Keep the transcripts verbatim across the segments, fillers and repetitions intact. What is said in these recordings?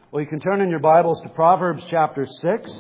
Well, you can turn in your Bibles to Proverbs chapter six.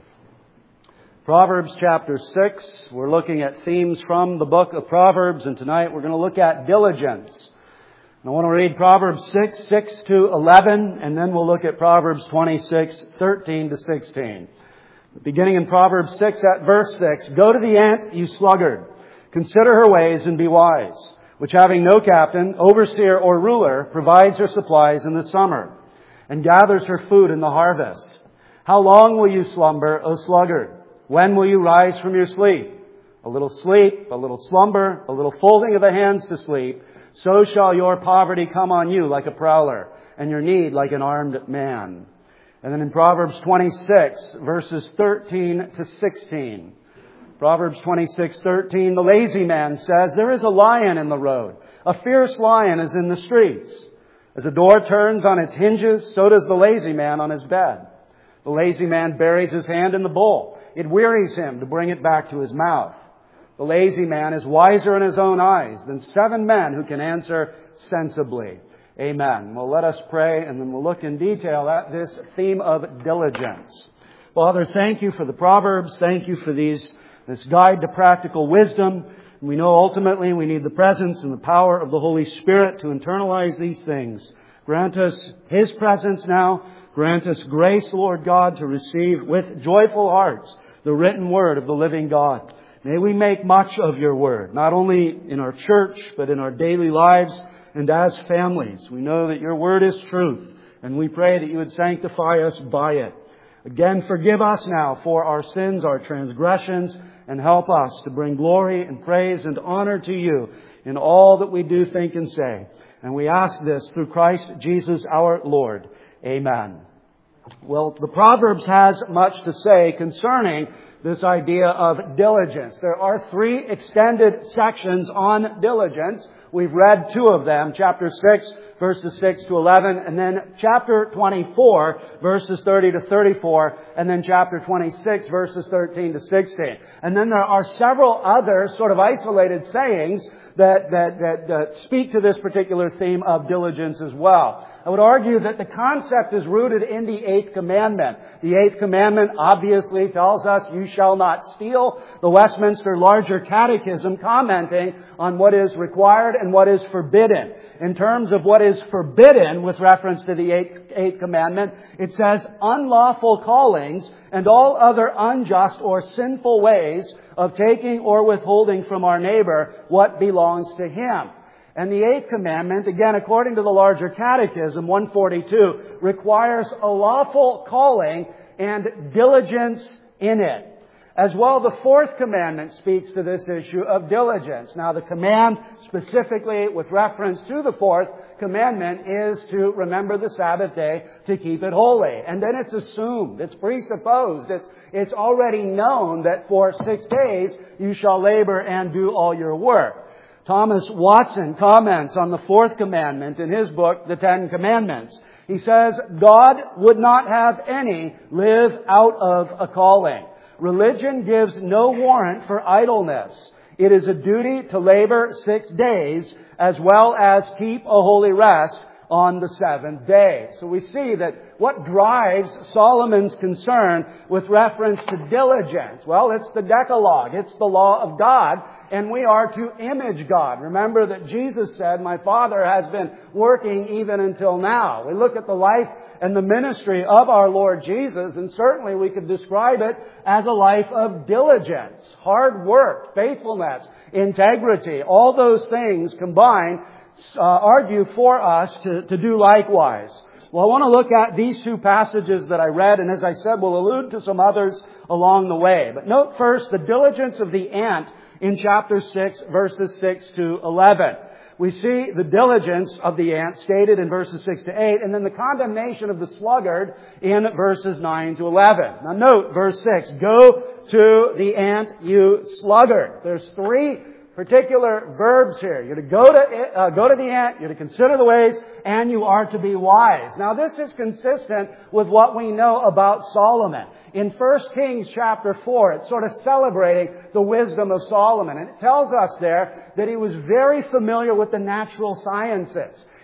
Proverbs chapter six. We're looking at themes from the book of Proverbs, and tonight we're going to look at diligence. And I want to read Proverbs six, six to eleven, and then we'll look at Proverbs twenty-six, thirteen to sixteen. Beginning in Proverbs six at verse six, "Go to the ant, you sluggard. Consider her ways and be wise, which having no captain, overseer, or ruler, provides her supplies in the summer, and gathers her food in the harvest. How long will you slumber, O sluggard? When will you rise from your sleep? A little sleep, a little slumber, a little folding of the hands to sleep. So shall your poverty come on you like a prowler, and your need like an armed man." And then in Proverbs twenty-six, verses thirteen to sixteen. Proverbs twenty-six, thirteen, "The lazy man says, there is a lion in the road. A fierce lion is in the streets. As a door turns on its hinges, so does the lazy man on his bed. The lazy man buries his hand in the bowl. It wearies him to bring it back to his mouth. The lazy man is wiser in his own eyes than seven men who can answer sensibly." Amen. Well, let us pray, and then we'll look in detail at this theme of diligence. Father, thank you for the Proverbs. Thank you for these this guide to practical wisdom. We know ultimately we need the presence and the power of the Holy Spirit to internalize these things. Grant us His presence now. Grant us grace, Lord God, to receive with joyful hearts the written word of the living God. May we make much of your word, not only in our church, but in our daily lives and as families. We know that your word is truth, and we pray that you would sanctify us by it. Again, forgive us now for our sins, our transgressions, and help us to bring glory and praise and honor to you in all that we do, think, and say. And we ask this through Christ Jesus our Lord. Amen. Well, the Proverbs has much to say concerning this idea of diligence. There are three extended sections on diligence. We've read two of them, chapter six, verses six to eleven, and then chapter twenty-four, verses thirty to thirty-four, and then chapter twenty-six, verses thirteen to sixteen. And then there are several other sort of isolated sayings that, that, that, that speak to this particular theme of diligence as well. I would argue that the concept is rooted in the Eighth Commandment. The Eighth Commandment obviously tells us, "You shall not steal." The Westminster Larger Catechism commenting on what is required and what is forbidden. In terms of what is forbidden with reference to the Eighth, eighth Commandment, it says, "Unlawful callings and all other unjust or sinful ways of taking or withholding from our neighbor what belongs to him." And the Eighth Commandment, again, according to the Larger Catechism, one forty-two, requires a lawful calling and diligence in it. As well, the Fourth Commandment speaks to this issue of diligence. Now, the command specifically with reference to the Fourth Commandment is to remember the Sabbath day to keep it holy. And then it's assumed, it's presupposed, it's, it's already known that for six days you shall labor and do all your work. Thomas Watson comments on the Fourth Commandment in his book, The Ten Commandments. He says, "God would not have any live out of a calling. Religion gives no warrant for idleness. It is a duty to labor six days as well as keep a holy rest on the seventh day." So we see that what drives Solomon's concern with reference to diligence? Well, it's the Decalogue. It's the law of God. And we are to image God. Remember that Jesus said, "My Father has been working even until now." We look at the life and the ministry of our Lord Jesus, and certainly we could describe it as a life of diligence, hard work, faithfulness, integrity. All those things combined uh, argue for us to, to do likewise. Well, I want to look at these two passages that I read, and as I said, we'll allude to some others along the way. But note first the diligence of the ant in chapter six, verses six to eleven. We see the diligence of the ant stated in verses six to eight, and then the condemnation of the sluggard in verses nine to eleven. Now note verse six, "Go to the ant, you sluggard." There's three particular verbs here. You're to go to uh, go to the ant, you're to consider the ways, and you are to be wise. Now this is consistent with what we know about Solomon. In First Kings chapter four, it's sort of celebrating the wisdom of Solomon. And it tells us there that he was very familiar with the natural sciences.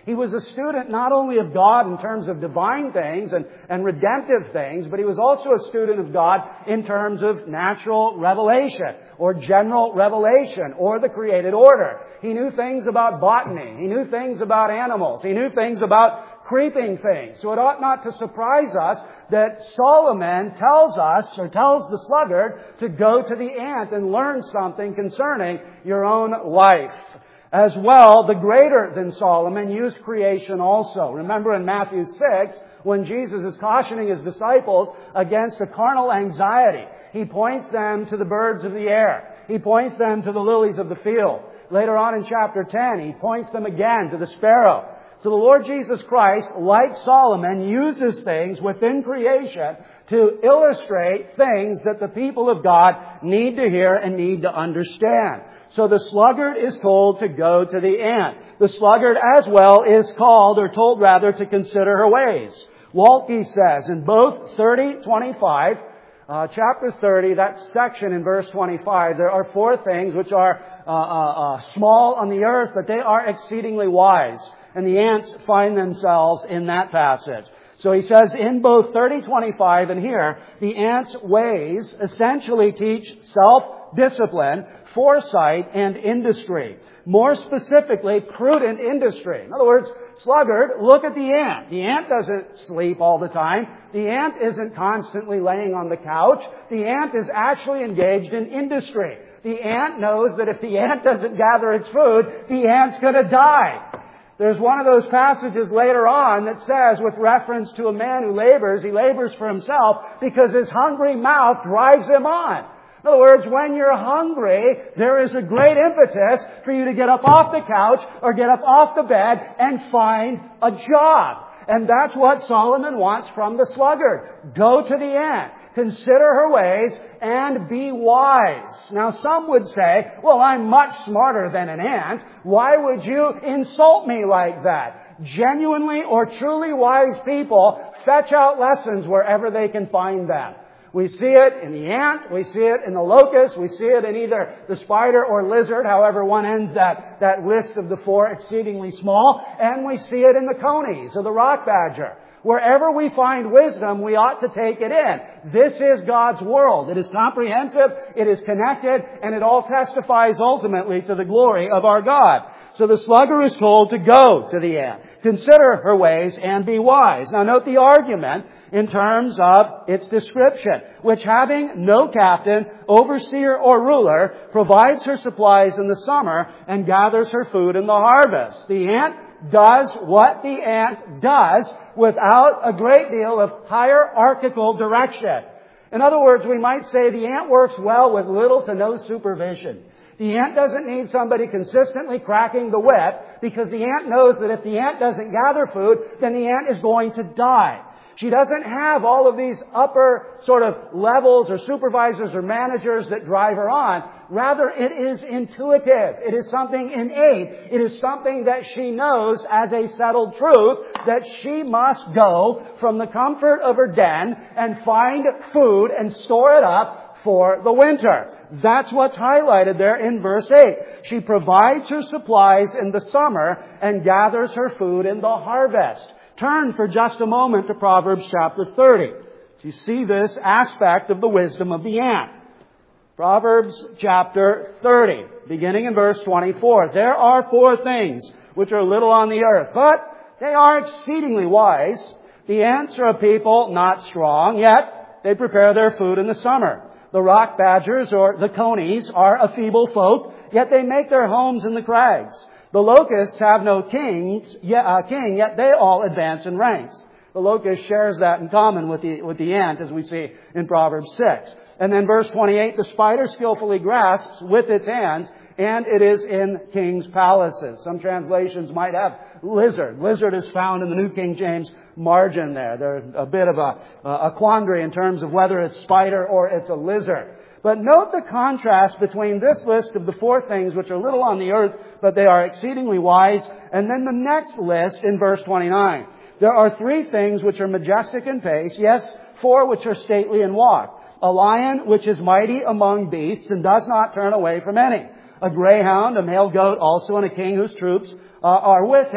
He was a student not only of God in terms of divine things and, and redemptive things, but he was also a student of God in terms of natural revelation or general revelation or the created order. He knew things about botany. He knew things about animals. He knew things about creeping things. So it ought not to surprise us that Solomon tells us, or tells the sluggard, to go to the ant and learn something concerning your own life. As well, the greater than Solomon used creation also. Remember in Matthew six, when Jesus is cautioning His disciples against a carnal anxiety, He points them to the birds of the air. He points them to the lilies of the field. Later on in chapter ten, He points them again to the sparrow. So the Lord Jesus Christ, like Solomon, uses things within creation to illustrate things that the people of God need to hear and need to understand. So the sluggard is told to go to the ant. The sluggard as well is called, or told rather, to consider her ways. Waltke says in both thirty twenty-five, uh, chapter thirty, that section in verse twenty-five, there are four things which are uh, uh, uh, small on the earth, but they are exceedingly wise. And the ants find themselves in that passage. So he says in both thirty twenty-five and here, the ants' ways essentially teach self-discipline, foresight, and industry. More specifically, prudent industry. In other words, sluggard, look at the ant. The ant doesn't sleep all the time. The ant isn't constantly laying on the couch. The ant is actually engaged in industry. The ant knows that if the ant doesn't gather its food, the ant's going to die. There's one of those passages later on that says, with reference to a man who labors, he labors for himself because his hungry mouth drives him on. In other words, when you're hungry, there is a great impetus for you to get up off the couch or get up off the bed and find a job. And that's what Solomon wants from the sluggard. Go to the ant. Consider her ways and be wise. Now some would say, well, I'm much smarter than an ant. Why would you insult me like that? Genuinely or truly wise people fetch out lessons wherever they can find them. We see it in the ant, we see it in the locust, we see it in either the spider or lizard, however one ends that, that list of the four exceedingly small, and we see it in the conies or the rock badger. Wherever we find wisdom, we ought to take it in. This is God's world. It is comprehensive, it is connected, and it all testifies ultimately to the glory of our God. So the sluggard is told to go to the ant. Consider her ways and be wise. Now note the argument in terms of its description, which having no captain, overseer, or ruler, provides her supplies in the summer and gathers her food in the harvest. The ant does what the ant does without a great deal of hierarchical direction. In other words, we might say the ant works well with little to no supervision. The ant doesn't need somebody consistently cracking the whip because the ant knows that if the ant doesn't gather food, then the ant is going to die. She doesn't have all of these upper sort of levels or supervisors or managers that drive her on. Rather, it is intuitive. It is something innate. It is something that she knows as a settled truth that she must go from the comfort of her den and find food and store it up for the winter. That's what's highlighted there in verse eight. She provides her supplies in the summer and gathers her food in the harvest. Turn for just a moment to Proverbs chapter thirty. You see this aspect of the wisdom of the ant. Proverbs chapter thirty, beginning in verse twenty-four. There are four things which are little on the earth, but they are exceedingly wise. The ants are a people not strong, yet they prepare their food in the summer. The rock badgers, or the conies, are a feeble folk, yet they make their homes in the crags. The locusts have no kings, yet, uh, king, yet they all advance in ranks. The locust shares that in common with the, with the ant, as we see in Proverbs six. And then verse twenty-eight, the spider skillfully grasps with its hands, and it is in kings' palaces. Some translations might have lizard. Lizard is found in the New King James margin there. There's a bit of a, a quandary in terms of whether it's spider or it's a lizard. But note the contrast between this list of the four things which are little on the earth, but they are exceedingly wise, and then the next list in verse twenty-nine. There are three things which are majestic in pace, yes, four which are stately in walk. A lion which is mighty among beasts and does not turn away from any. A greyhound, a male goat also, and a king whose troops uh, are with him.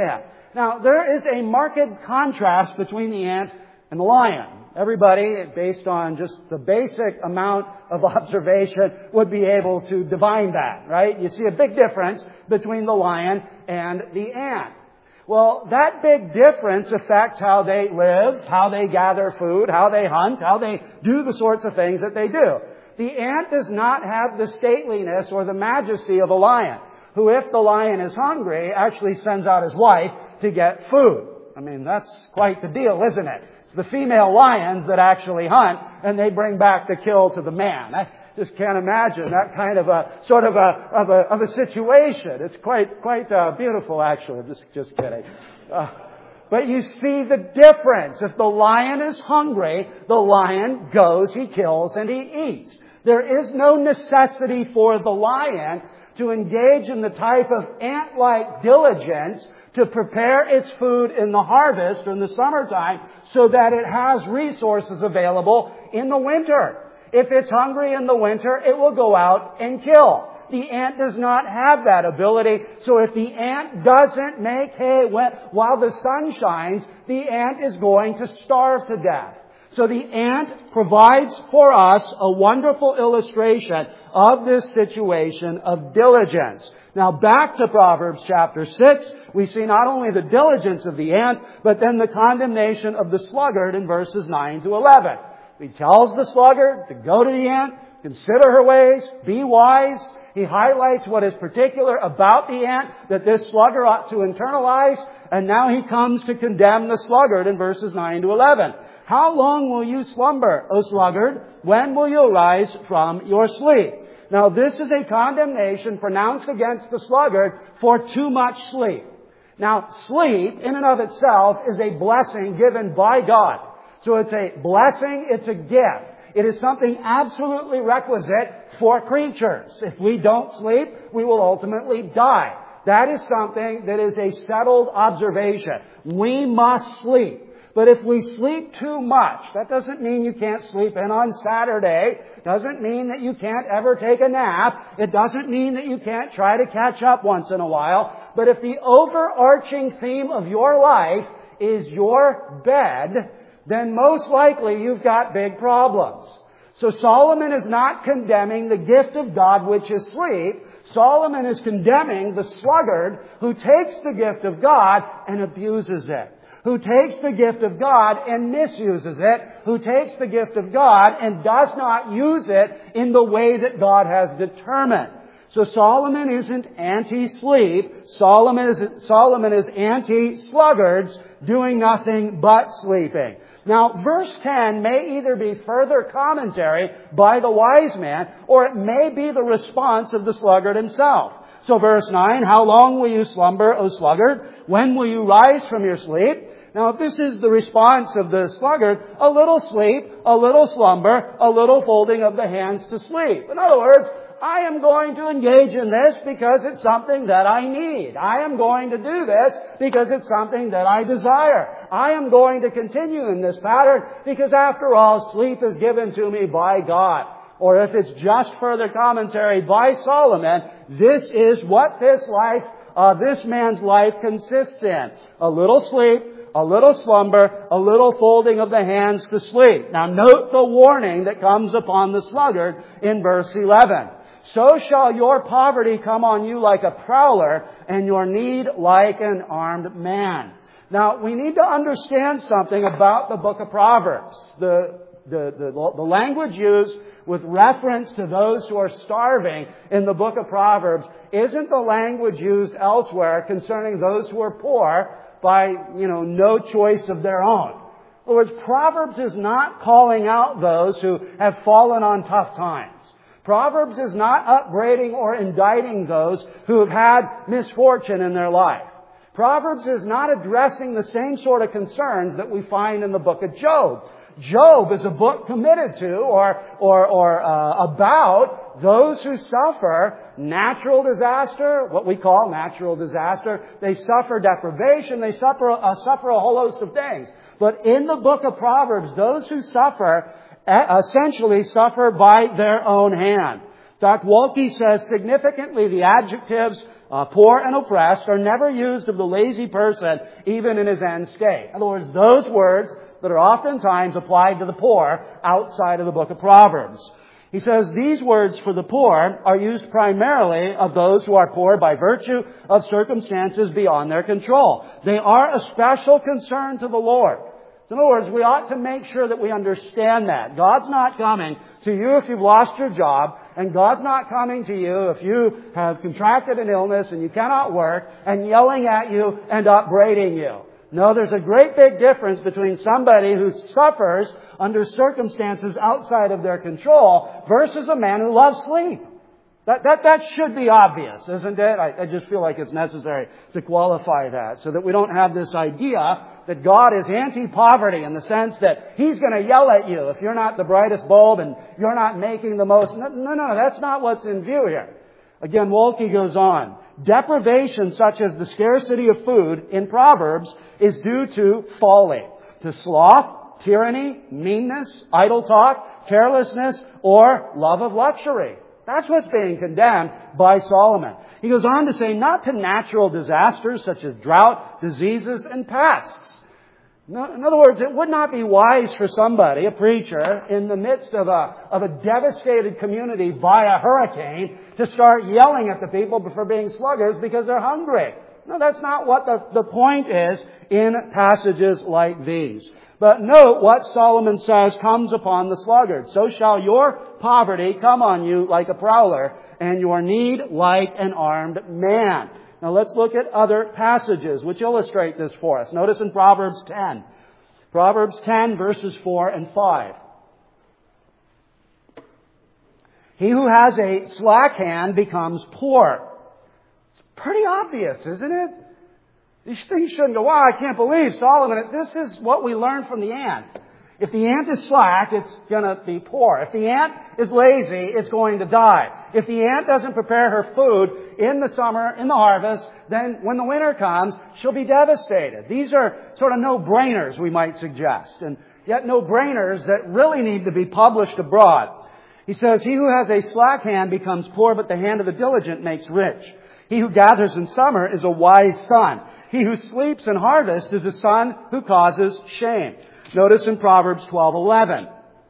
Now, there is a marked contrast between the ant and the lion. Everybody, based on just the basic amount of observation, would be able to divine that, right? You see a big difference between the lion and the ant. Well, that big difference affects how they live, how they gather food, how they hunt, how they do the sorts of things that they do. The ant does not have the stateliness or the majesty of a lion, who, if the lion is hungry, actually sends out his wife to get food. I mean, that's quite the deal, isn't it? It's the female lions that actually hunt, and they bring back the kill to the man. I just can't imagine that kind of a sort of a of a of a situation. It's quite quite uh, beautiful, actually. Just just kidding. Uh, but you see the difference. If the lion is hungry, the lion goes, he kills, and he eats. There is no necessity for the lion to engage in the type of ant-like diligence to prepare its food in the harvest or in the summertime so that it has resources available in the winter. If it's hungry in the winter, it will go out and kill. The ant does not have that ability. So if the ant doesn't make hay while the sun shines, the ant is going to starve to death. So the ant provides for us a wonderful illustration of this situation of diligence. Now back to Proverbs chapter six, we see not only the diligence of the ant, but then the condemnation of the sluggard in verses nine to eleven. He tells the sluggard to go to the ant, consider her ways, be wise. He highlights what is particular about the ant that this sluggard ought to internalize. And now he comes to condemn the sluggard in verses nine to eleven. How long will you slumber, O sluggard? When will you arise from your sleep? Now this is a condemnation pronounced against the sluggard for too much sleep. Now sleep in and of itself is a blessing given by God. So it's a blessing, it's a gift. It is something absolutely requisite for creatures. If we don't sleep, we will ultimately die. That is something that is a settled observation. We must sleep. But if we sleep too much, that doesn't mean you can't sleep in on Saturday. Doesn't mean that you can't ever take a nap. It doesn't mean that you can't try to catch up once in a while. But if the overarching theme of your life is your bed, then most likely you've got big problems. So Solomon is not condemning the gift of God, which is sleep. Solomon is condemning the sluggard who takes the gift of God and abuses it. Who takes the gift of God and misuses it. Who takes the gift of God and does not use it in the way that God has determined. So Solomon isn't anti-sleep. Solomon is, Solomon is anti-sluggards doing nothing but sleeping. Now, verse ten may either be further commentary by the wise man, or it may be the response of the sluggard himself. So verse nine, how long will you slumber, O sluggard? When will you rise from your sleep? Now, if this is the response of the sluggard, a little sleep, a little slumber, a little folding of the hands to sleep. In other words, I am going to engage in this because it's something that I need. I am going to do this because it's something that I desire. I am going to continue in this pattern because, after all, sleep is given to me by God. Or if it's just further commentary by Solomon, this is what this life, uh, this man's life consists in. A little sleep, a little slumber, a little folding of the hands to sleep. Now note the warning that comes upon the sluggard in verse eleven. So shall your poverty come on you like a prowler, and your need like an armed man. Now, we need to understand something about the book of Proverbs. The, the, the, the language used with reference to those who are starving in the book of Proverbs isn't the language used elsewhere concerning those who are poor by, you know, no choice of their own. In other words, Proverbs is not calling out those who have fallen on tough times. Proverbs is not upbraiding or indicting those who have had misfortune in their life. Proverbs is not addressing the same sort of concerns that we find in the book of Job. Job is a book committed to or or, or uh, about those who suffer natural disaster, what we call natural disaster. They suffer deprivation. They suffer uh, suffer a whole host of things. But in the book of Proverbs, those who suffer essentially suffer by their own hand. In fact, Walke says significantly the adjectives uh, poor and oppressed are never used of the lazy person, even in his end state. In other words, those words that are oftentimes applied to the poor outside of the book of Proverbs. He says these words for the poor are used primarily of those who are poor by virtue of circumstances beyond their control. They are a special concern to the Lord. In other words, we ought to make sure that we understand that. God's not coming to you if you've lost your job, and God's not coming to you if you have contracted an illness and you cannot work, and yelling at you and upbraiding you. No, there's a great big difference between somebody who suffers under circumstances outside of their control versus a man who loves sleep. That, that, that should be obvious, isn't it? I, I just feel like it's necessary to qualify that so that we don't have this idea that God is anti-poverty in the sense that He's going to yell at you if you're not the brightest bulb and you're not making the most. No, no, no, that's not what's in view here. Again, Walke goes on. Deprivation such as the scarcity of food in Proverbs is due to folly, to sloth, tyranny, meanness, idle talk, carelessness, or love of luxury. That's what's being condemned by Solomon. He goes on to say, not to natural disasters such as drought, diseases, and pests. In other words, it would not be wise for somebody, a preacher, in the midst of a, of a devastated community via hurricane to start yelling at the people for being sluggards because they're hungry. No, that's not what the, the point is in passages like these. But note what Solomon says comes upon the sluggard. So shall your poverty come on you like a prowler, and your need like an armed man. Now let's look at other passages which illustrate this for us. Notice in Proverbs ten. Proverbs ten verses four and five. He who has a slack hand becomes poor. It's pretty obvious, isn't it? These things shouldn't go, wow, I can't believe Solomon. This is what we learn from the ant. If the ant is slack, it's going to be poor. If the ant is lazy, it's going to die. If the ant doesn't prepare her food in the summer, in the harvest, then when the winter comes, she'll be devastated. These are sort of no-brainers, we might suggest, and yet no-brainers that really need to be published abroad. He says, he who has a slack hand becomes poor, but the hand of the diligent makes rich. He who gathers in summer is a wise son. He who sleeps in harvest is a son who causes shame. Notice in Proverbs twelve eleven.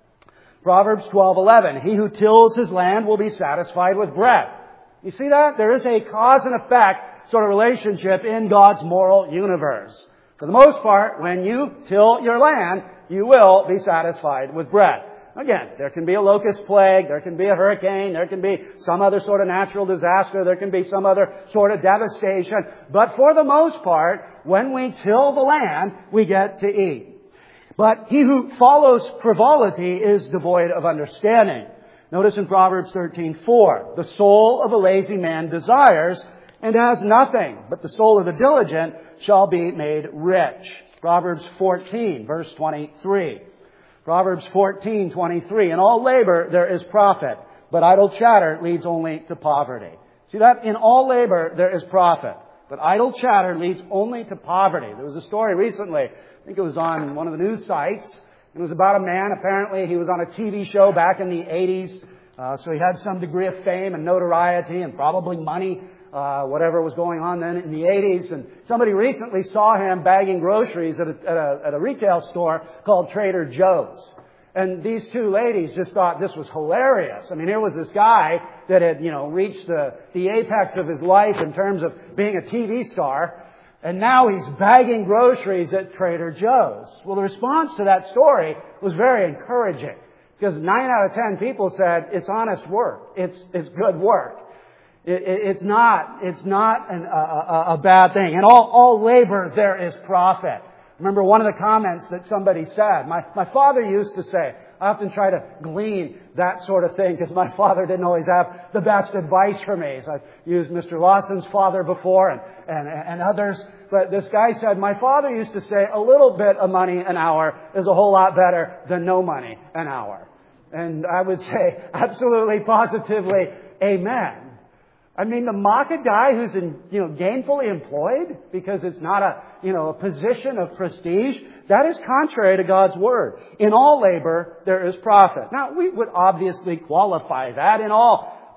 Proverbs twelve eleven. He who tills his land will be satisfied with bread. You see that? There is a cause and effect sort of relationship in God's moral universe. For the most part, when you till your land, you will be satisfied with bread. Again, there can be a locust plague, there can be a hurricane, there can be some other sort of natural disaster, there can be some other sort of devastation. But for the most part, when we till the land, we get to eat. But he who follows frivolity is devoid of understanding. Notice in Proverbs thirteen four, the soul of a lazy man desires and has nothing, but the soul of the diligent shall be made rich. Proverbs fourteen, verse twenty-three. Proverbs fourteen twenty-three, in all labor there is profit, but idle chatter leads only to poverty. See that? In all labor there is profit, but idle chatter leads only to poverty. There was a story recently, I think it was on one of the news sites. It was about a man, apparently he was on a T V show back in the eighties, uh, so he had some degree of fame and notoriety and probably money, uh, whatever was going on then in the eighties. And somebody recently saw him bagging groceries at a, at a, at a retail store called Trader Joe's. And these two ladies just thought this was hilarious. I mean, here was this guy that had, you know, reached the, the apex of his life in terms of being a T V star. And now he's bagging groceries at Trader Joe's. Well, the response to that story was very encouraging, because nine out of ten people said it's honest work. It's, it's good work. It, it, it's not, it's not an, a, a, a bad thing. In all, all labor there is profit. Remember one of the comments that somebody said, my, my father used to say, I often try to glean that sort of thing because my father didn't always have the best advice for me. So I've used Mister Lawson's father before and, and, and others. But this guy said, my father used to say a little bit of money an hour is a whole lot better than no money an hour. And I would say absolutely, positively, amen. I mean, to mock a guy who's in, you know, gainfully employed because it's not a, you know, a position of prestige, that is contrary to God's Word. In all labor, there is profit. Now, we would obviously qualify that. In all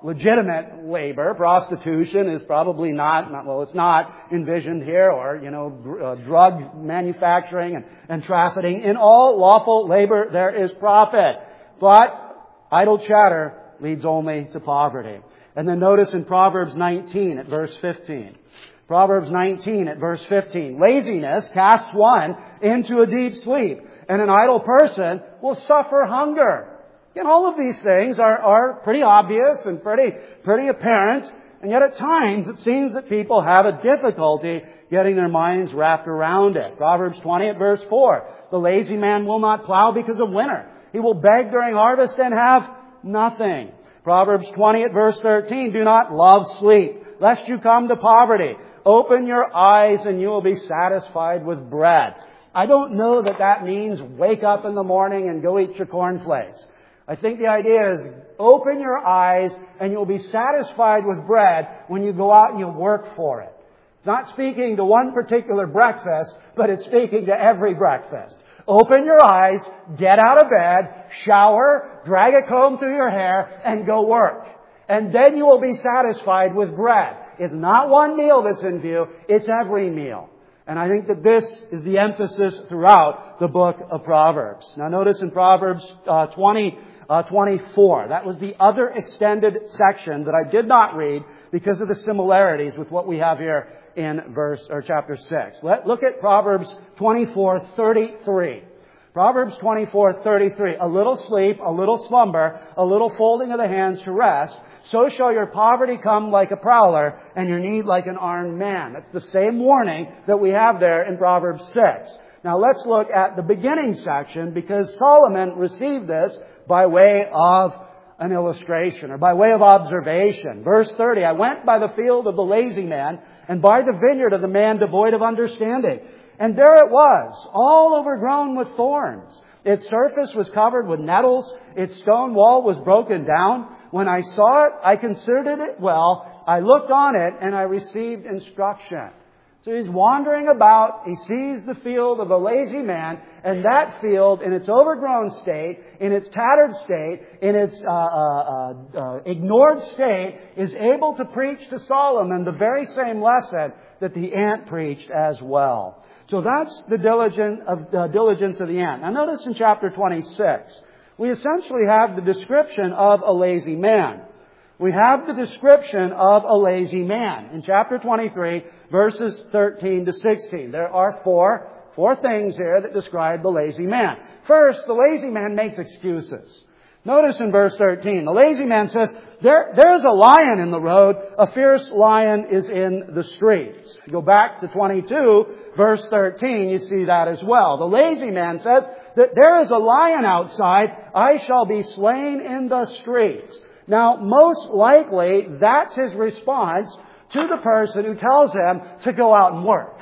legitimate labor. Prostitution is probably not, not well, it's not envisioned here, or, you know, uh, drug manufacturing and, and trafficking. In all lawful labor there is profit. But idle chatter leads only to poverty. And then notice in Proverbs nineteen at verse fifteen. Proverbs nineteen at verse fifteen. Laziness casts one into a deep sleep, and an idle person will suffer hunger. And all of these things are, are pretty obvious and pretty, pretty apparent. And yet at times it seems that people have a difficulty getting their minds wrapped around it. Proverbs twenty at verse four. The lazy man will not plow because of winter. He will beg during harvest and have nothing. Proverbs twenty at verse thirteen. Do not love sleep, lest you come to poverty. Open your eyes and you will be satisfied with bread. I don't know that that means wake up in the morning and go eat your cornflakes. I think the idea is open your eyes and you'll be satisfied with bread when you go out and you work for it. It's not speaking to one particular breakfast, but it's speaking to every breakfast. Open your eyes, get out of bed, shower, drag a comb through your hair, and go work. And then you will be satisfied with bread. It's not one meal that's in view, it's every meal. And I think that this is the emphasis throughout the book of Proverbs. Now notice in Proverbs uh, twenty, uh, twenty-four, that was the other extended section that I did not read because of the similarities with what we have here in verse or chapter six. Let look at Proverbs twenty-four thirty-three. Proverbs twenty-four thirty-three. A little sleep, a little slumber, a little folding of the hands to rest. So shall your poverty come like a prowler, and your need like an armed man. That's the same warning that we have there in Proverbs six. Now let's look at the beginning section, because Solomon received this by way of an illustration, or by way of observation. Verse thirty, I went by the field of the lazy man, and by the vineyard of the man devoid of understanding. And there it was, all overgrown with thorns. Its surface was covered with nettles. Its stone wall was broken down. When I saw it, I considered it well. I looked on it, and I received instruction. So he's wandering about. He sees the field of a lazy man, and that field, in its overgrown state, in its tattered state, in its uh, uh, uh, ignored state, is able to preach to Solomon the very same lesson that the ant preached as well. So that's the diligence of, uh, diligence of the ant. Now notice in chapter twenty-six, we essentially have the description of a lazy man. We have the description of a lazy man in chapter twenty-three, verses thirteen to sixteen. There are four, four things here that describe the lazy man. First, the lazy man makes excuses. Notice in verse thirteen, the lazy man says, there, there's a lion in the road, a fierce lion is in the streets. Go back to twenty-two, verse thirteen, you see that as well. The lazy man says that there is a lion outside, I shall be slain in the streets. Now, most likely, that's his response to the person who tells him to go out and work.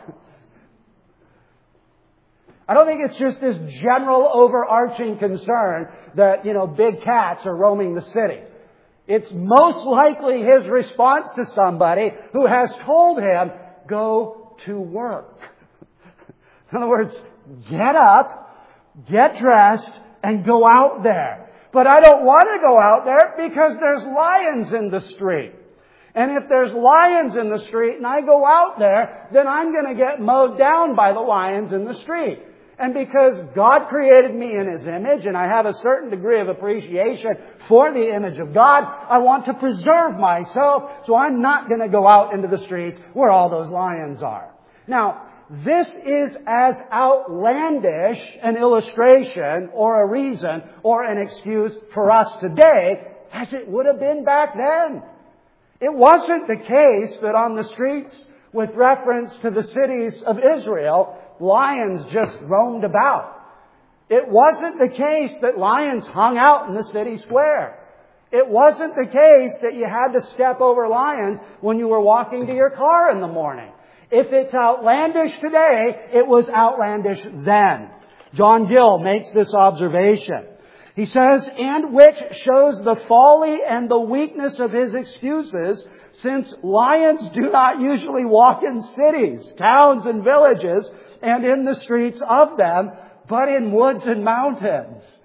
I don't think it's just this general overarching concern that, you know, big cats are roaming the city. It's most likely his response to somebody who has told him, go to work. In other words, get up, get dressed, and go out there. But I don't want to go out there because there's lions in the street. And if there's lions in the street and I go out there, then I'm going to get mowed down by the lions in the street. And because God created me in His image and I have a certain degree of appreciation for the image of God, I want to preserve myself, so I'm not going to go out into the streets where all those lions are. Now, this is as outlandish an illustration or a reason or an excuse for us today as it would have been back then. It wasn't the case that on the streets, with reference to the cities of Israel, lions just roamed about. It wasn't the case that lions hung out in the city square. It wasn't the case that you had to step over lions when you were walking to your car in the morning. If it's outlandish today, it was outlandish then. John Gill makes this observation. He says, and which shows the folly and the weakness of his excuses, since lions do not usually walk in cities, towns, and villages, and in the streets of them, but in woods and mountains.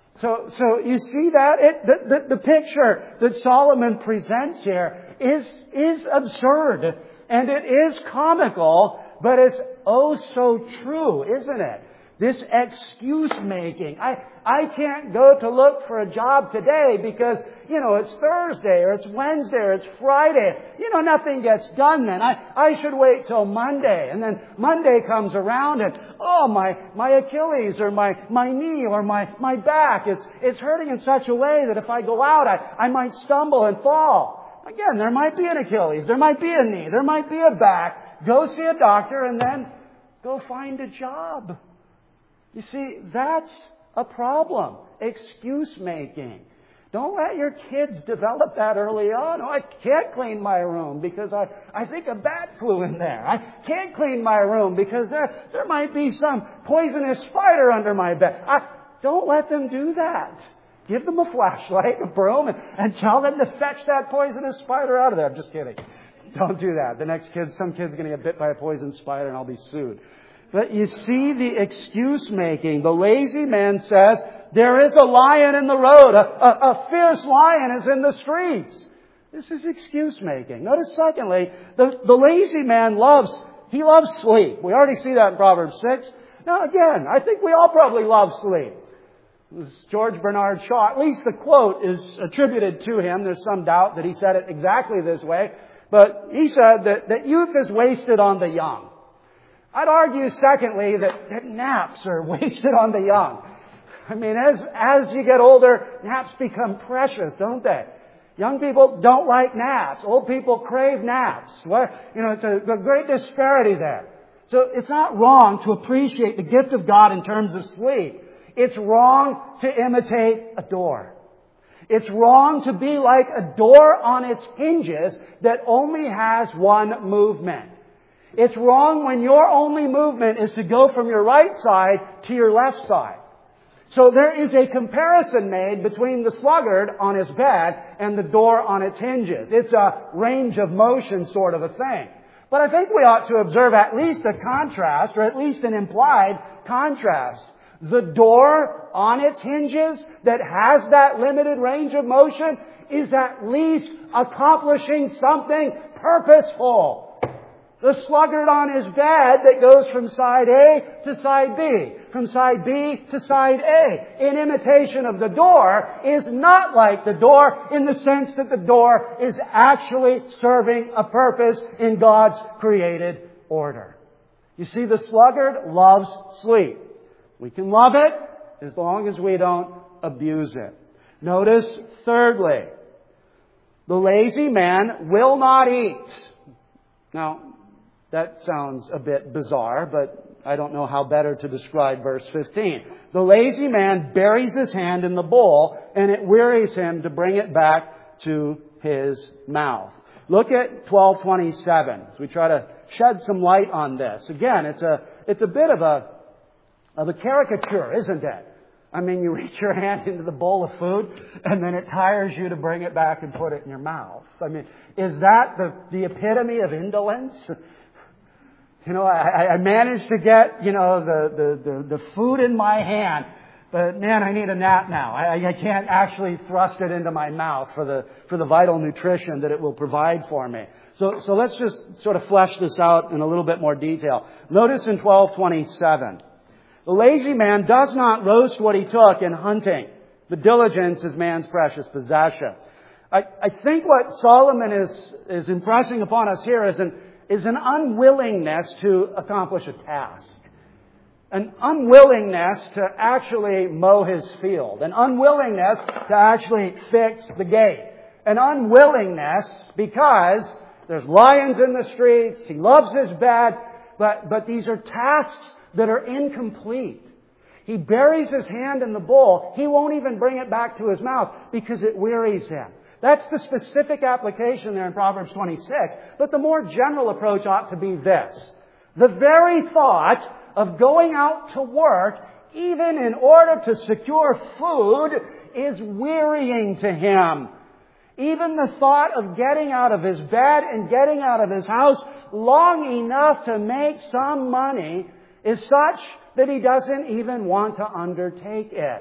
So, so you see that? It, the, the, the picture that Solomon presents here is, is absurd. And it is comical, but it's oh so true, isn't it? This excuse making. I, I can't go to look for a job today because, you know, it's Thursday or it's Wednesday or it's Friday. You know, nothing gets done then. I, I should wait till Monday. And then Monday comes around and, oh, my, my Achilles or my, my knee or my, my back, it's, it's hurting in such a way that if I go out, I, I might stumble and fall. Again, there might be an Achilles, there might be a knee, there might be a back. Go see a doctor and then go find a job. You see, that's a problem. Excuse making. Don't let your kids develop that early on. Oh, I can't clean my room because I, I think a bat flew in there. I can't clean my room because there, there might be some poisonous spider under my bed. I, don't let them do that. Give them a flashlight, a broom, and, and tell them to fetch that poisonous spider out of there. I'm just kidding. Don't do that. The next kid, some kid's going to get bit by a poison spider and I'll be sued. But you see the excuse making. The lazy man says, there is a lion in the road. A, a, a fierce lion is in the streets. This is excuse making. Notice secondly, the, the lazy man loves, he loves sleep. We already see that in Proverbs six. Now again, I think we all probably love sleep. This is George Bernard Shaw. At least the quote is attributed to him. There's some doubt that he said it exactly this way. But he said that, that youth is wasted on the young. I'd argue, secondly, that, that naps are wasted on the young. I mean, as, as you get older, naps become precious, don't they? Young people don't like naps. Old people crave naps. Well, you know, it's a, a great disparity there. So it's not wrong to appreciate the gift of God in terms of sleep. It's wrong to imitate a door. It's wrong to be like a door on its hinges that only has one movement. It's wrong when your only movement is to go from your right side to your left side. So there is a comparison made between the sluggard on his bed and the door on its hinges. It's a range of motion sort of a thing. But I think we ought to observe at least a contrast, or at least an implied contrast. The door on its hinges that has that limited range of motion is at least accomplishing something purposeful. The sluggard on his bed that goes from side A to side B, from side B to side A, in imitation of the door, is not like the door in the sense that the door is actually serving a purpose in God's created order. You see, the sluggard loves sleep. We can love it as long as we don't abuse it. Notice, thirdly, the lazy man will not eat. Now, that sounds a bit bizarre, but I don't know how better to describe verse fifteen. The lazy man buries his hand in the bowl, and it wearies him to bring it back to his mouth. Look at twelve twenty-seven as we try to shed some light on this. Again, it's a it's a bit of a of a caricature, isn't it? I mean, you reach your hand into the bowl of food, and then it tires you to bring it back and put it in your mouth. I mean, is that the, the epitome of indolence? You know, I, I managed to get, you know, the, the, the, the food in my hand, but man, I need a nap now. I, I can't actually thrust it into my mouth for the, for the vital nutrition that it will provide for me. So, so let's just sort of flesh this out in a little bit more detail. Notice in twelve twenty-seven, the lazy man does not roast what he took in hunting, but diligence is man's precious possession. I, I think what Solomon is, is impressing upon us here is an is an unwillingness to accomplish a task. An unwillingness to actually mow his field. An unwillingness to actually fix the gate. An unwillingness because there's lions in the streets, he loves his bed, but, but these are tasks that are incomplete. He buries his hand in the bowl. He won't even bring it back to his mouth because it wearies him. That's the specific application there in Proverbs twenty-six. But the more general approach ought to be this. The very thought of going out to work, even in order to secure food, is wearying to him. Even the thought of getting out of his bed and getting out of his house long enough to make some money is such that he doesn't even want to undertake it.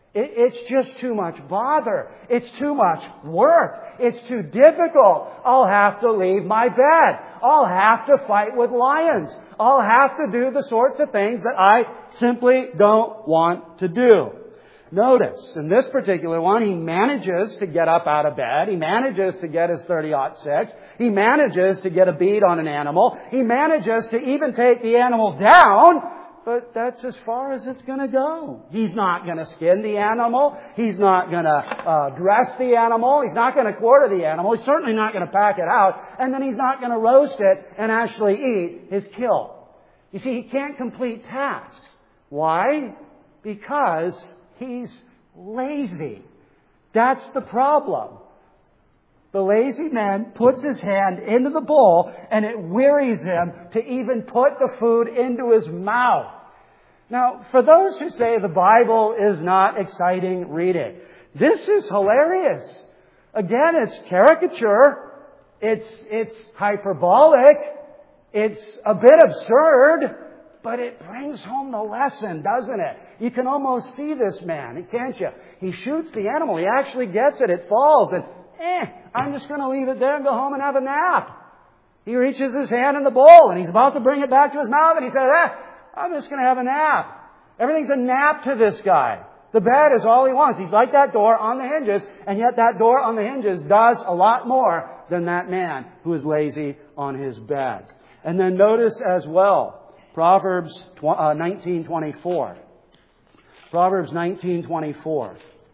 It, it's just too much bother. It's too much work. It's too difficult. I'll have to leave my bed. I'll have to fight with lions. I'll have to do the sorts of things that I simply don't want to do. Notice, in this particular one, he manages to get up out of bed. He manages to get his thirty aught six. He manages to get a bead on an animal. He manages to even take the animal down, but that's as far as it's going to go. He's not going to skin the animal. He's not going to uh, dress the animal. He's not going to quarter the animal. He's certainly not going to pack it out. And then he's not going to roast it and actually eat his kill. You see, he can't complete tasks. Why? Because he's lazy. That's the problem. The lazy man puts his hand into the bowl and it wearies him to even put the food into his mouth. Now, for those who say the Bible is not exciting reading, this is hilarious. Again, it's caricature. It's, it's hyperbolic. It's a bit absurd. But it brings home the lesson, doesn't it? You can almost see this man, can't you? He shoots the animal. He actually gets it. It falls. And, eh, I'm just going to leave it there and go home and have a nap. He reaches his hand in the bowl and he's about to bring it back to his mouth and he says, eh, I'm just going to have a nap. Everything's a nap to this guy. The bed is all he wants. He's like that door on the hinges, and yet that door on the hinges does a lot more than that man who is lazy on his bed. And then notice as well, Proverbs nineteen twenty-four. Proverbs nineteen twenty-four.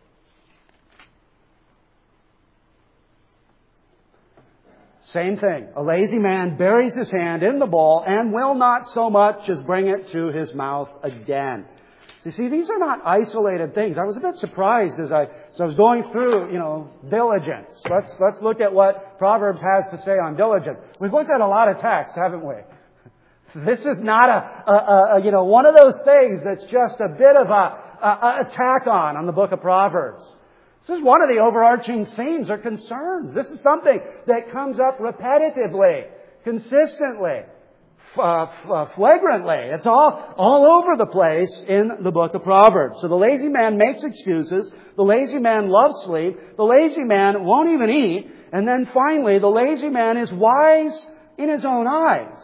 Same thing. A lazy man buries his hand in the bowl and will not so much as bring it to his mouth again. So you see, these are not isolated things. I was a bit surprised as I, as I was going through, you know, diligence. Let's, let's look at what Proverbs has to say on diligence. We've looked at a lot of texts, haven't we? This is not a, a, a, you know, one of those things that's just a bit of a, a, a tack on on the book of Proverbs. This is one of the overarching themes or concerns. This is something that comes up repetitively, consistently, uh, uh, flagrantly. It's all, all over the place in the book of Proverbs. So the lazy man makes excuses. The lazy man loves sleep. The lazy man won't even eat. And then finally, the lazy man is wise in his own eyes.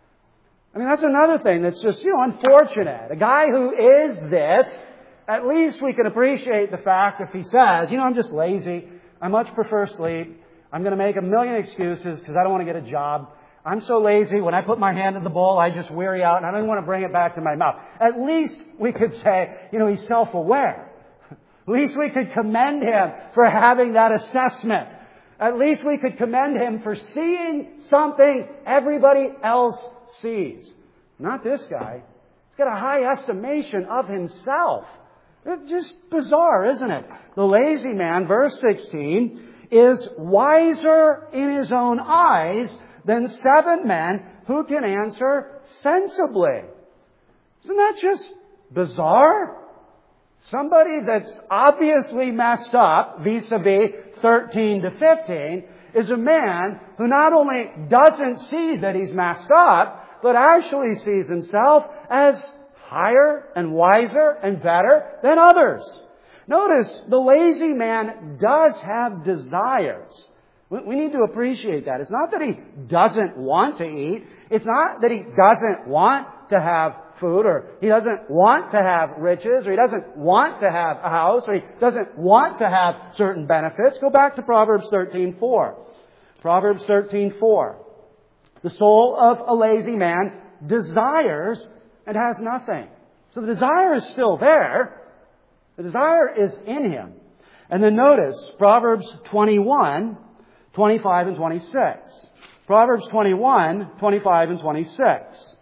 I mean, that's another thing that's just, you know, unfortunate. A guy who is this, at least we can appreciate the fact if he says, you know, I'm just lazy. I much prefer sleep. I'm going to make a million excuses because I don't want to get a job. I'm so lazy. When I put my hand in the bowl, I just weary out and I don't want to bring it back to my mouth. At least we could say, you know, he's self-aware. At least we could commend him for having that assessment. At least we could commend him for seeing something everybody else sees. Not this guy. He's got a high estimation of himself. It's just bizarre, isn't it? The lazy man, verse sixteen, is wiser in his own eyes than seven men who can answer sensibly. Isn't that just bizarre? Somebody that's obviously messed up, vis-a-vis thirteen to fifteen, is a man who not only doesn't see that he's messed up, but actually sees himself as higher and wiser and better than others. Notice, the lazy man does have desires. We need to appreciate that. It's not that he doesn't want to eat. It's not that he doesn't want to have food, or he doesn't want to have riches, or he doesn't want to have a house, or he doesn't want to have certain benefits. Go back to Proverbs thirteen four. Proverbs thirteen four. The soul of a lazy man desires and has nothing. So the desire is still there. The desire is in him. And then notice Proverbs twenty-one, twenty-five and twenty-six. Proverbs twenty-one, twenty-five and twenty-six.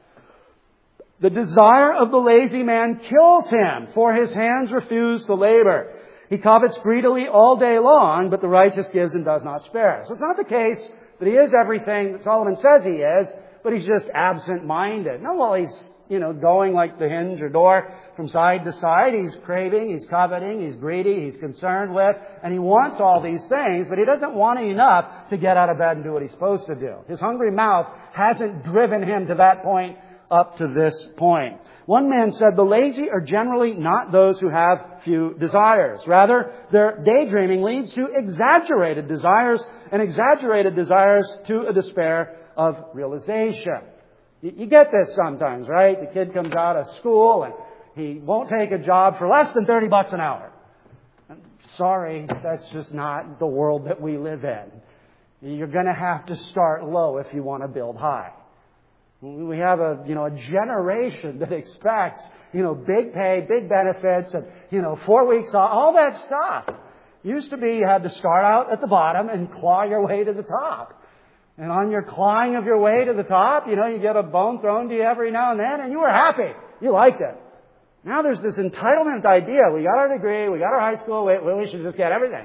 The desire of the lazy man kills him, for his hands refuse to labor. He covets greedily all day long, but the righteous gives and does not spare. So it's not the case that he is everything that Solomon says he is, but he's just absent-minded. No, well, he's, you know, going like the hinge or door from side to side. He's craving, he's coveting, he's greedy, he's concerned with, and he wants all these things, but he doesn't want it enough to get out of bed and do what he's supposed to do. His hungry mouth hasn't driven him to that point up to this point. One man said, the lazy are generally not those who have few desires. Rather, their daydreaming leads to exaggerated desires, and exaggerated desires to a despair of realization. You get this sometimes, right? The kid comes out of school and he won't take a job for less than thirty bucks an hour. Sorry, that's just not the world that we live in. You're going to have to start low if you want to build high. We have a, you know, a generation that expects, you know, big pay, big benefits, and, you know, four weeks off, all that stuff. Used to be you had to start out at the bottom and claw your way to the top. And on your clawing of your way to the top, you know, you get a bone thrown to you every now and then, and you were happy. You liked it. Now there's this entitlement idea. We got our degree, we got our high school, we, we should just get everything.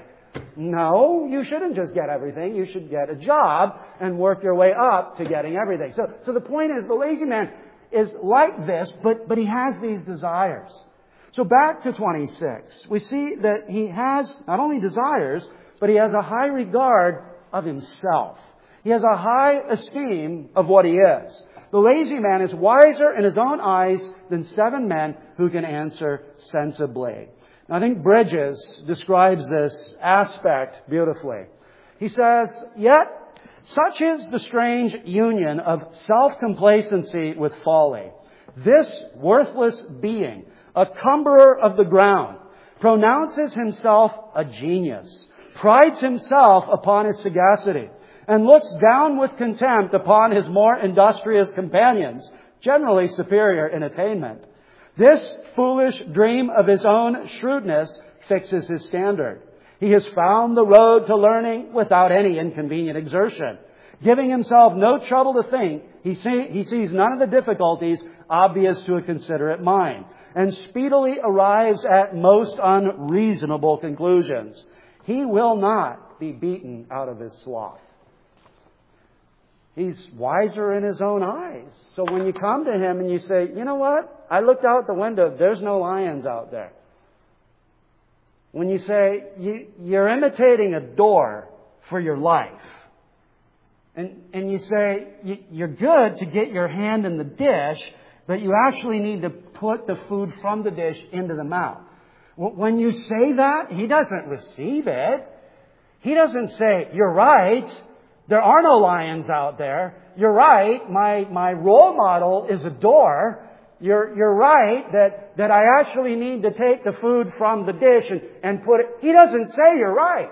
No, you shouldn't just get everything. You should get a job and work your way up to getting everything. So, so the point is, the lazy man is like this, but, but he has these desires. So back to twenty-six, we see that he has not only desires, but he has a high regard of himself. He has a high esteem of what he is. The lazy man is wiser in his own eyes than seven men who can answer sensibly. Now, I think Bridges describes this aspect beautifully. He says, yet such is the strange union of self-complacency with folly. This worthless being, a cumberer of the ground, pronounces himself a genius, prides himself upon his sagacity, and looks down with contempt upon his more industrious companions, generally superior in attainment. This foolish dream of his own shrewdness fixes his standard. He has found the road to learning without any inconvenient exertion. Giving himself no trouble to think, he, see, he sees none of the difficulties obvious to a considerate mind, and speedily arrives at most unreasonable conclusions. He will not be beaten out of his sloth. He's wiser in his own eyes. So when you come to him and you say, you know what? I looked out the window. There's no lions out there. When you say, you, you're imitating a door for your life. And, and you say, you, you're good to get your hand in the dish, but you actually need to put the food from the dish into the mouth. When you say that, he doesn't receive it. He doesn't say, you're right. There are no lions out there. You're right. My, my role model is a door. You're, you're right that, that I actually need to take the food from the dish and, and put it. He doesn't say you're right.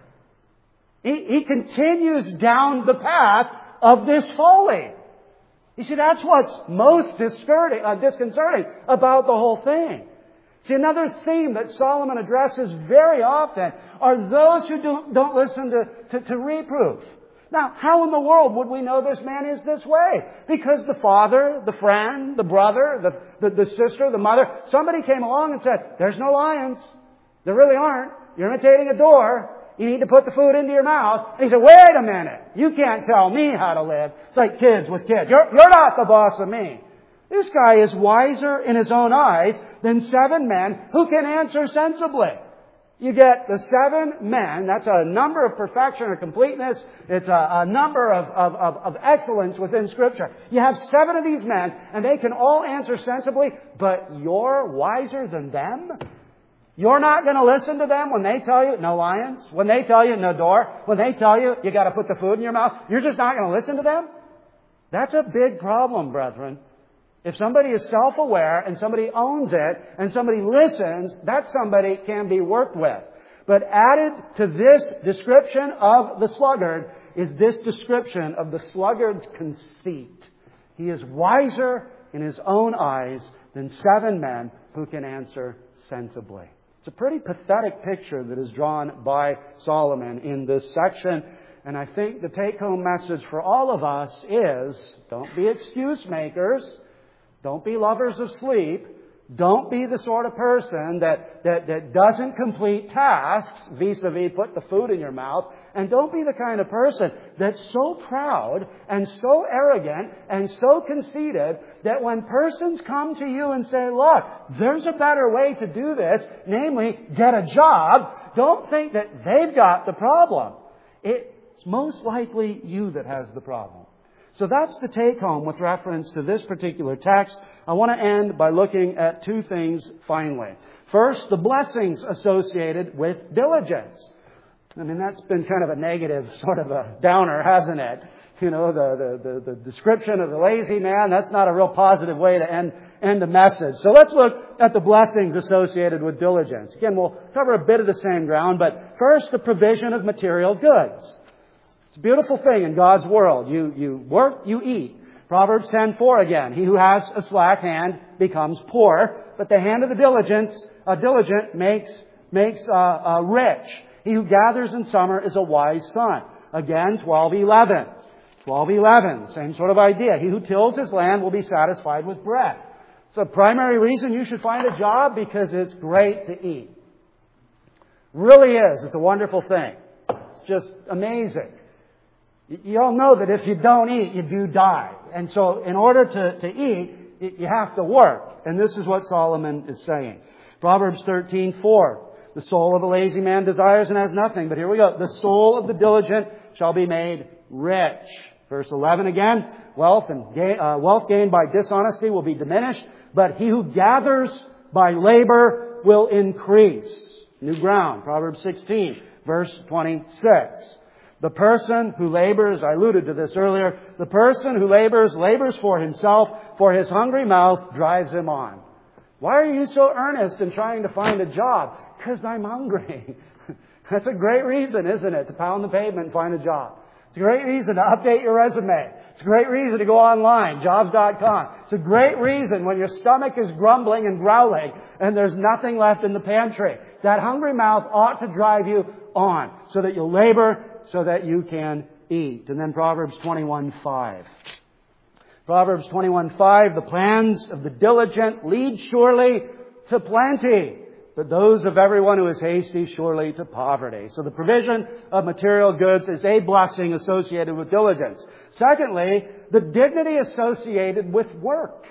He, he continues down the path of this folly. You see, that's what's most disconcerting, uh, disconcerting about the whole thing. See, another theme that Solomon addresses very often are those who do, don't listen to, to, to reproof. Now, how in the world would we know this man is this way? Because the father, the friend, the brother, the, the, the sister, the mother, somebody came along and said, there's no lions. There really aren't. You're imitating a door. You need to put the food into your mouth. And he said, wait a minute. You can't tell me how to live. It's like kids with kids. You're, you're not the boss of me. This guy is wiser in his own eyes than seven men who can answer sensibly. You get the seven men, that's a number of perfection or completeness. It's a, a number of, of, of, of excellence within Scripture. You have seven of these men, and they can all answer sensibly, but you're wiser than them? You're not going to listen to them when they tell you no lions, when they tell you no door, when they tell you you got to put the food in your mouth. You're just not going to listen to them? That's a big problem, brethren. If somebody is self-aware and somebody owns it and somebody listens, that somebody can be worked with. But added to this description of the sluggard is this description of the sluggard's conceit. He is wiser in his own eyes than seven men who can answer sensibly. It's a pretty pathetic picture that is drawn by Solomon in this section. And I think the take-home message for all of us is, don't be excuse makers. Don't be lovers of sleep. Don't be the sort of person that, that, that doesn't complete tasks vis-a-vis put the food in your mouth. And don't be the kind of person that's so proud and so arrogant and so conceited that when persons come to you and say, look, there's a better way to do this, namely get a job, don't think that they've got the problem. It's most likely you that has the problem. So that's the take home with reference to this particular text. I want to end by looking at two things finally. First, the blessings associated with diligence. I mean, that's been kind of a negative, sort of a downer, hasn't it? You know, the, the, the, the description of the lazy man, that's not a real positive way to end, end a message. So let's look at the blessings associated with diligence. Again, we'll cover a bit of the same ground, but first, the provision of material goods. It's a beautiful thing in God's world. You, you work, you eat. Proverbs ten four again. He who has a slack hand becomes poor, but the hand of the diligent, uh, diligent makes, makes uh, uh, rich. He who gathers in summer is a wise son. Again, twelve eleven. twelve eleven, same sort of idea. He who tills his land will be satisfied with bread. It's a primary reason you should find a job because it's great to eat. Really is. It's a wonderful thing. It's just amazing. You all know that if you don't eat, you do die. And so in order to, to eat, you have to work. And this is what Solomon is saying. Proverbs thirteen four. The soul of a lazy man desires and has nothing. But here we go. The soul of the diligent shall be made rich. Verse eleven again. Wealth and gain, uh, wealth gained by dishonesty will be diminished, but he who gathers by labor will increase. New ground. Proverbs sixteen, verse twenty-six. The person who labors, I alluded to this earlier, the person who labors, labors for himself, for his hungry mouth drives him on. Why are you so earnest in trying to find a job? Because I'm hungry. That's a great reason, isn't it, to pound the pavement and find a job. It's a great reason to update your resume. It's a great reason to go online, jobs dot com. It's a great reason when your stomach is grumbling and growling and there's nothing left in the pantry. That hungry mouth ought to drive you on so that you'll labor, so that you can eat. And then Proverbs twenty-one five. Proverbs twenty-one five, the plans of the diligent lead surely to plenty, but those of everyone who is hasty surely to poverty. So the provision of material goods is a blessing associated with diligence. Secondly, the dignity associated with work.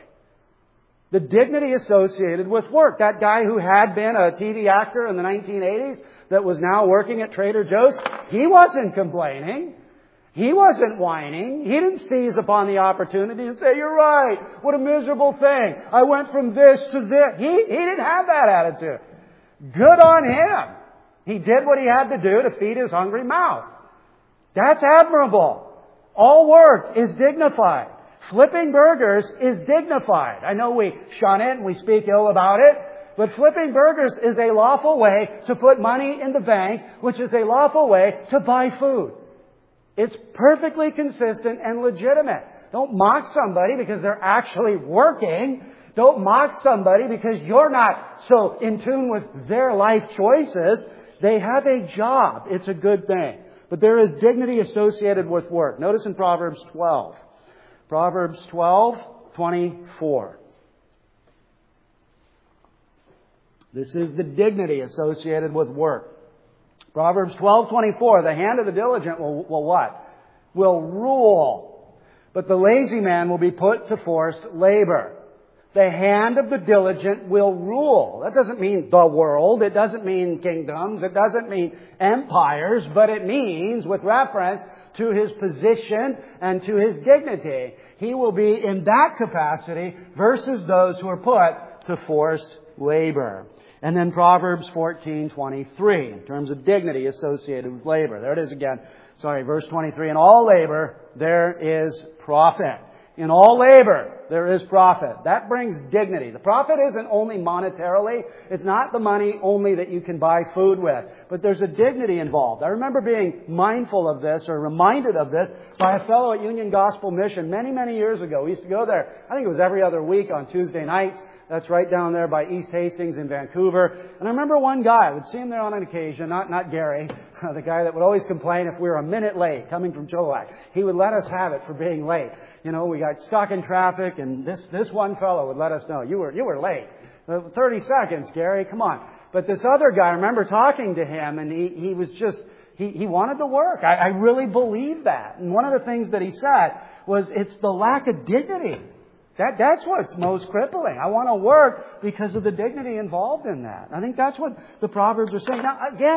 The dignity associated with work. That guy who had been a T V actor in the nineteen eighties that was now working at Trader Joe's, he wasn't complaining. He wasn't whining. He didn't seize upon the opportunity and say, you're right, what a miserable thing. I went from this to this. He, he didn't have that attitude. Good on him. He did what he had to do to feed his hungry mouth. That's admirable. All work is dignified. Flipping burgers is dignified. I know we shun it and we speak ill about it, but flipping burgers is a lawful way to put money in the bank, which is a lawful way to buy food. It's perfectly consistent and legitimate. Don't mock somebody because they're actually working. Don't mock somebody because you're not so in tune with their life choices. They have a job. It's a good thing. But there is dignity associated with work. Notice in Proverbs twelve. Proverbs twelve twenty-four. This is the dignity associated with work. Proverbs twelve twenty-four. The hand of the diligent will, will what? Will rule. But the lazy man will be put to forced labor. The hand of the diligent will rule. That doesn't mean the world. It doesn't mean kingdoms. It doesn't mean empires. But it means, with reference to his position and to his dignity, he will be in that capacity versus those who are put to forced labor. And then Proverbs fourteen twenty-three, in terms of dignity associated with labor. There it is again. Sorry, verse twenty-three. In all labor, there is profit. In all labor, there is profit. That brings dignity. The profit isn't only monetarily. It's not the money only that you can buy food with. But there's a dignity involved. I remember being mindful of this or reminded of this by a fellow at Union Gospel Mission many, many years ago. We used to go there, I think it was every other week on Tuesday nights. That's right down there by East Hastings in Vancouver. And I remember one guy, I would see him there on an occasion, not not Gary, the guy that would always complain if we were a minute late coming from Chilliwack. He would let us have it for being late. You know, we got stuck in traffic, and this this one fellow would let us know, you were you were late. thirty seconds, Gary, come on. But this other guy, I remember talking to him, and he, he was just, he, he wanted to work. I, I really believe that. And one of the things that he said was, it's the lack of dignity. That, that's what's most crippling. I want to work because of the dignity involved in that. I think that's what the Proverbs are saying. Now, again,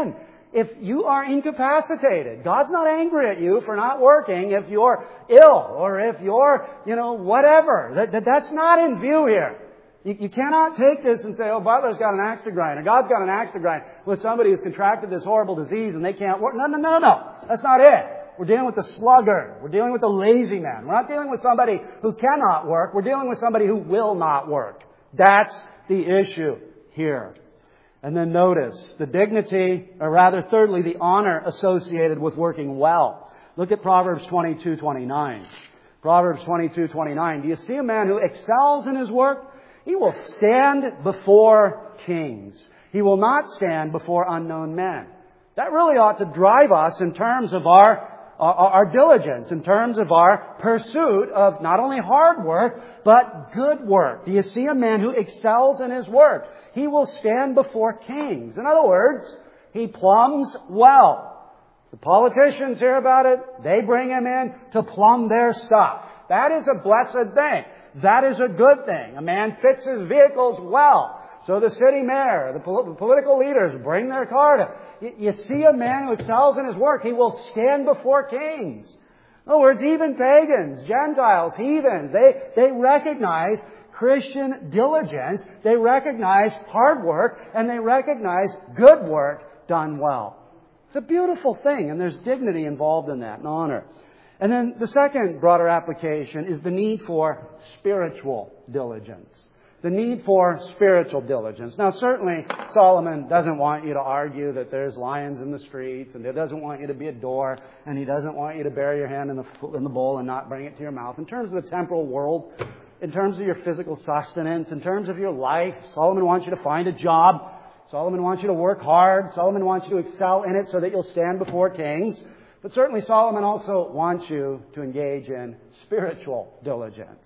if you are incapacitated. God's not angry at you for not working if you're ill or if you're, you know, whatever. That, that, that's not in view here. You, you cannot take this and say, oh, Butler's got an axe to grind, or God's got an axe to grind with somebody who's contracted this horrible disease and they can't work. No, no, no, no. That's not it. We're dealing with the sluggard. We're dealing with the lazy man. We're not dealing with somebody who cannot work. We're dealing with somebody who will not work. That's the issue here. And then notice the dignity, or rather thirdly, the honor associated with working well. Look at Proverbs twenty-two twenty-nine. Proverbs twenty-two twenty-nine. Do you see a man who excels in his work? He will stand before kings. He will not stand before unknown men. That really ought to drive us in terms of our Our, our diligence, in terms of our pursuit of not only hard work, but good work. Do you see a man who excels in his work? He will stand before kings. In other words, he plumbs well. The politicians hear about it. They bring him in to plumb their stuff. That is a blessed thing. That is a good thing. A man fits his vehicles well. So the city mayor, the political leaders bring their car to... You see a man who excels in his work, he will stand before kings. In other words, even pagans, Gentiles, heathens, they, they recognize Christian diligence, they recognize hard work, and they recognize good work done well. It's a beautiful thing, and there's dignity involved in that, and honor. And then the second broader application is the need for spiritual diligence. The need for spiritual diligence. Now, certainly, Solomon doesn't want you to argue that there's lions in the streets, and he doesn't want you to be a door, and he doesn't want you to bury your hand in the, in the bowl and not bring it to your mouth. In terms of the temporal world, in terms of your physical sustenance, in terms of your life, Solomon wants you to find a job. Solomon wants you to work hard. Solomon wants you to excel in it so that you'll stand before kings. But certainly, Solomon also wants you to engage in spiritual diligence.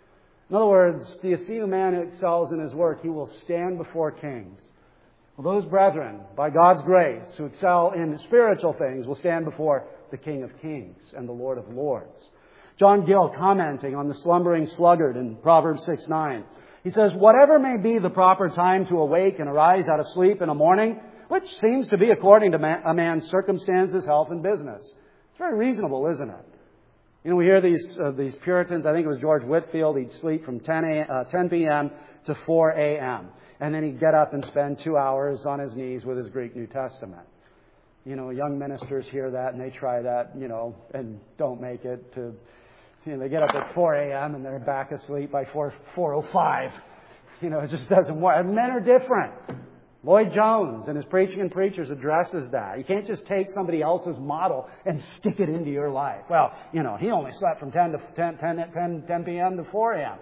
In other words, do you see a man who excels in his work? He will stand before kings. Well, those brethren, by God's grace, who excel in spiritual things, will stand before the King of Kings and the Lord of Lords. John Gill, commenting on the slumbering sluggard in Proverbs six nine, he says, whatever may be the proper time to awake and arise out of sleep in a morning, which seems to be according to man, a man's circumstances, health, and business. It's very reasonable, isn't it? You know, we hear these uh, these Puritans, I think it was George Whitefield, he'd sleep from ten p.m. to four a.m. And then he'd get up and spend two hours on his knees with his Greek New Testament. You know, young ministers hear that and they try that, you know, and don't make it to, you know, they get up at four a.m. and they're back asleep by four oh five. You know, it just doesn't work. And men are different. Lloyd Jones, in his Preaching and Preachers, addresses that. You can't just take somebody else's model and stick it into your life. Well, you know, he only slept from ten to ten, ten, ten, ten p.m. to four a.m.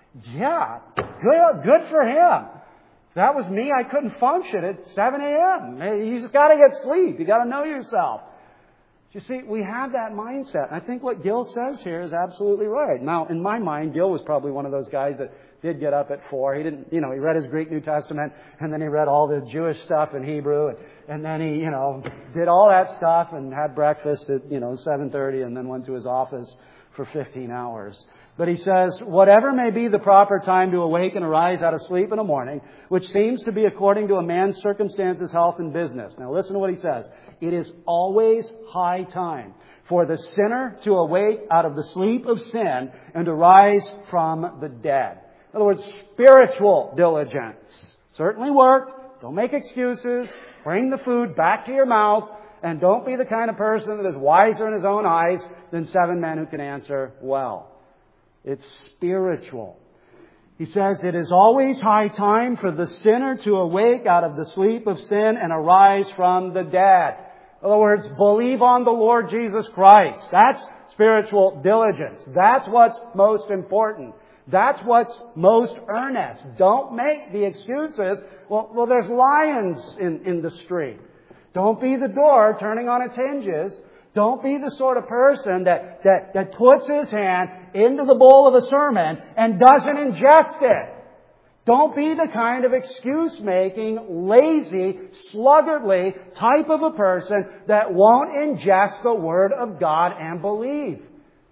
Yeah, good, good for him. If that was me, I couldn't function at seven a.m. You just got to get sleep. You got to know yourself. You see, we have that mindset. And I think what Gill says here is absolutely right. Now, in my mind, Gill was probably one of those guys that did get up at four. He didn't, you know, he read his Greek New Testament, and then he read all the Jewish stuff in Hebrew, and, and then he, you know, did all that stuff and had breakfast at, you know, seven thirty, and then went to his office for fifteen hours. But he says, whatever may be the proper time to awake and arise out of sleep in the morning, which seems to be according to a man's circumstances, health, and business. Now listen to what he says. It is always high time for the sinner to awake out of the sleep of sin and to rise from the dead. In other words, spiritual diligence. Certainly work. Don't make excuses. Bring the food back to your mouth. And don't be the kind of person that is wiser in his own eyes than seven men who can answer well. It's spiritual. He says, it is always high time for the sinner to awake out of the sleep of sin and arise from the dead. In other words, believe on the Lord Jesus Christ. That's spiritual diligence. That's what's most important. That's what's most earnest. Don't make the excuses. Well, well there's lions in, in the street. Don't be the door turning on its hinges. Don't be the sort of person that, that, that puts his hand into the bowl of a sermon and doesn't ingest it. Don't be the kind of excuse-making, lazy, sluggardly type of a person that won't ingest the Word of God and believe.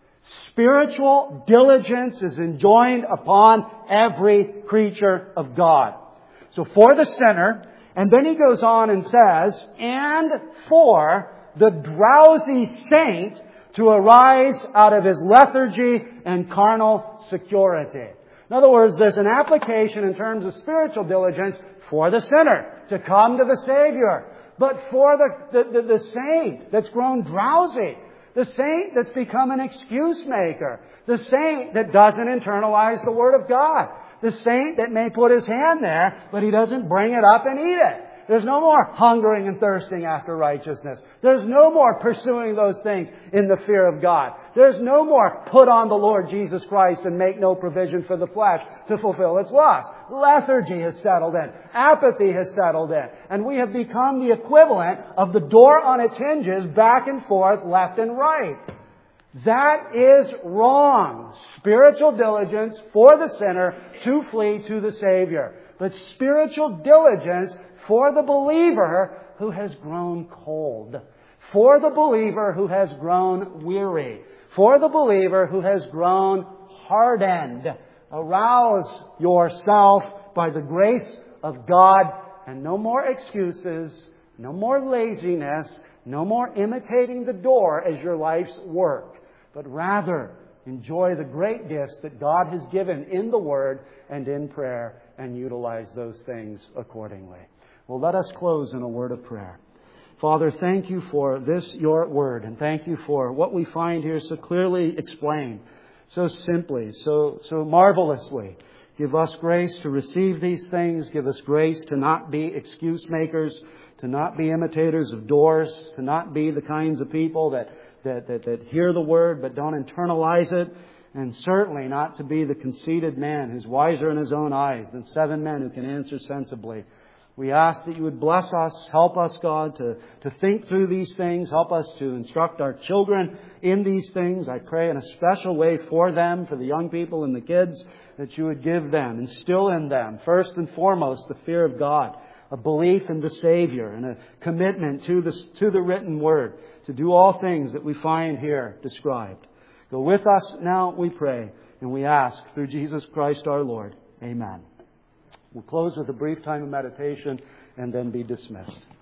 Spiritual diligence is enjoined upon every creature of God. So for the sinner, And then he goes on and says, and for the drowsy saint to arise out of his lethargy and carnal security. In other words, there's an application in terms of spiritual diligence for the sinner to come to the Savior. But for the, the, the, the saint that's grown drowsy, the saint that's become an excuse maker, the saint that doesn't internalize the Word of God, the saint that may put his hand there, but he doesn't bring it up and eat it. There's no more hungering and thirsting after righteousness. There's no more pursuing those things in the fear of God. There's no more put on the Lord Jesus Christ and make no provision for the flesh to fulfill its lust. Lethargy has settled in. Apathy has settled in. And we have become the equivalent of the door on its hinges, back and forth, left and right. That is wrong. Spiritual diligence for the sinner to flee to the Savior. But spiritual diligence for the believer who has grown cold. For the believer who has grown weary. For the believer who has grown hardened. Arouse yourself by the grace of God, and no more excuses, no more laziness, no more imitating the door as your life's work, but rather enjoy the great gifts that God has given in the Word and in prayer, and utilize those things accordingly. Well, let us close in a word of prayer. Father, thank you for this, your Word, and thank you for what we find here so clearly explained, so simply, so, so marvelously. Give us grace to receive these things. Give us grace to not be excuse makers, to not be imitators of doors, to not be the kinds of people that, that, that, that hear the Word but don't internalize it, and certainly not to be the conceited man who's wiser in his own eyes than seven men who can answer sensibly. We ask that you would bless us, help us, God, to, to think through these things. Help us to instruct our children in these things. I pray in a special way for them, for the young people and the kids, that you would give them, instill in them, first and foremost, the fear of God, a belief in the Savior, and a commitment to the, to the written Word, to do all things that we find here described. Go with us now, we pray, and we ask through Jesus Christ our Lord. Amen. We'll close with a brief time of meditation and then be dismissed.